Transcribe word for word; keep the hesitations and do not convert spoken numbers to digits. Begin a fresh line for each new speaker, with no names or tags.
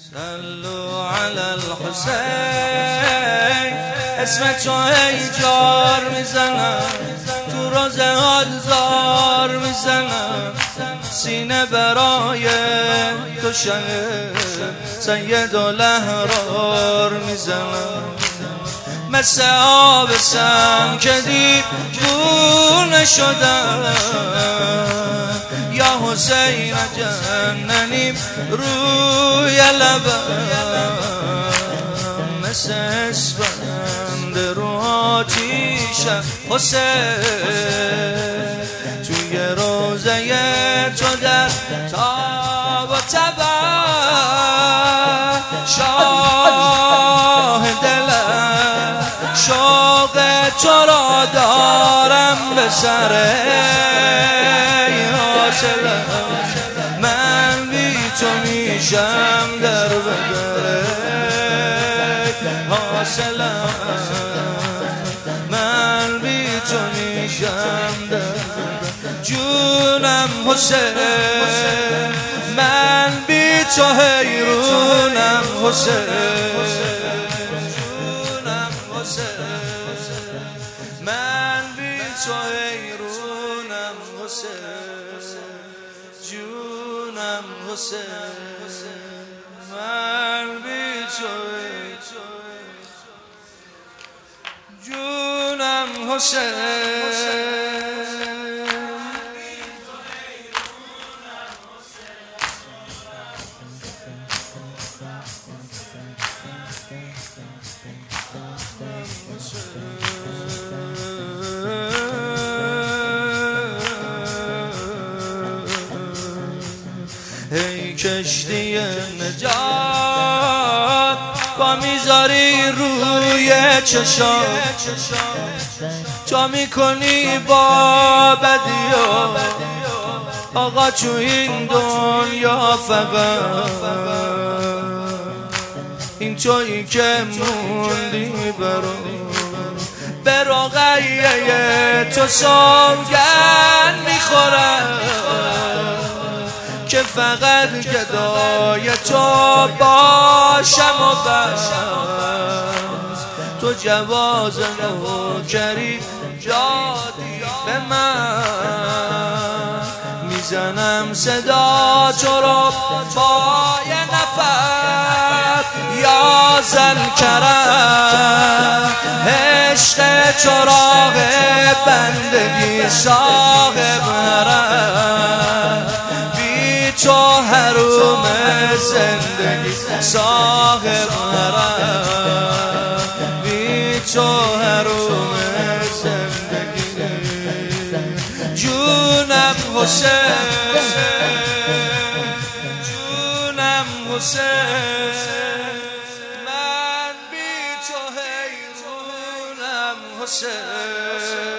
صلوا علی الحسین، اسم تو ای جار میزنم، تو روزهات زار میزنم، سینه برای تو شهر سید الاحرار میزنم، مثل آب سم که دیوونه شدم، یا حسین جننیم روی لبم، مثل اسفند رو آتیشم حسین، توی روزه تو در تاب و تبم، شاه دلم شوق تو را دارم به سر حاصلم، من بی تو میشم در بدر حاصلم، من بی تو میشم در بدر جونم حسین، من بی تو حیرونم حسین، جونم حسین، من بی تو حیرونم حسین، جونم حسین، من بی تو جونم حسین. ای کشتی نجات با میذاری روی چشام، تو میکنی با بدیا آقا تو این دنیا، فقط این تویی که موندی برام، به رقیه تو سوگن میخورم که فقط گدای تو باشم و بس، تو جواز نوکری دادی به من، میزنم صدا تو رو با یه نفر، یا ذوالکرم عشق چراغ بندگی صاحب حرم، بی تو حروم زندگی صاحب حرم، بی تو حروم زندگی، جونم حسین، جونم حسین، من بی تو حیرونم حسین.